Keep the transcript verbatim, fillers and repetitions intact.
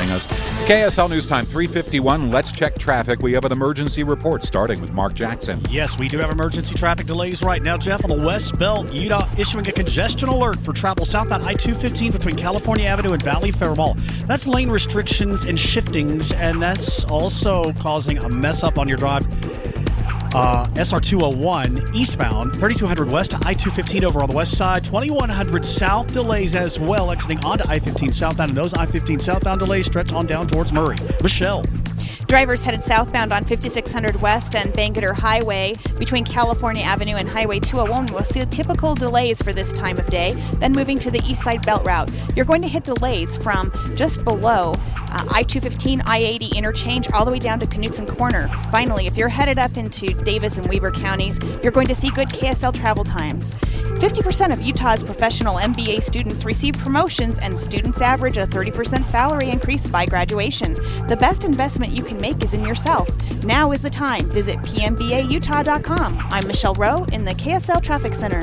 joining us. K S L News Time three fifty-one. Let's check traffic. We have an emergency report starting with Mark Jackson. Yes, we do have emergency traffic delays right now, Jeff. On the West Belt, U D O issuing a congestion alert for travel southbound I two fifteen between California Avenue and Valley Fair Mall. That's lane restrictions and shiftings, and that's also causing a mess up on your drive. Uh, S R two oh one eastbound, thirty-two hundred west to I two fifteen over on the west side, twenty-one hundred south delays as well, exiting onto I fifteen southbound, and those I fifteen southbound delays stretch on down towards Murray. Michelle. Drivers headed southbound on fifty-six hundred West and Bangerter Highway between California Avenue and Highway two oh one will see typical delays for this time of day. Then moving to the east side belt route, you're going to hit delays from just below uh, I two fifteen, I eighty interchange all the way down to Knutson Corner. Finally, if you're headed up into Davis and Weber counties, you're going to see good K S L travel times. fifty percent of Utah's professional M B A students receive promotions, and students average a thirty percent salary increase by graduation. The best investment you can make is in yourself. Now is the time. Visit P M B A Utah dot com. I'm Michelle Rowe in the K S L Traffic Center.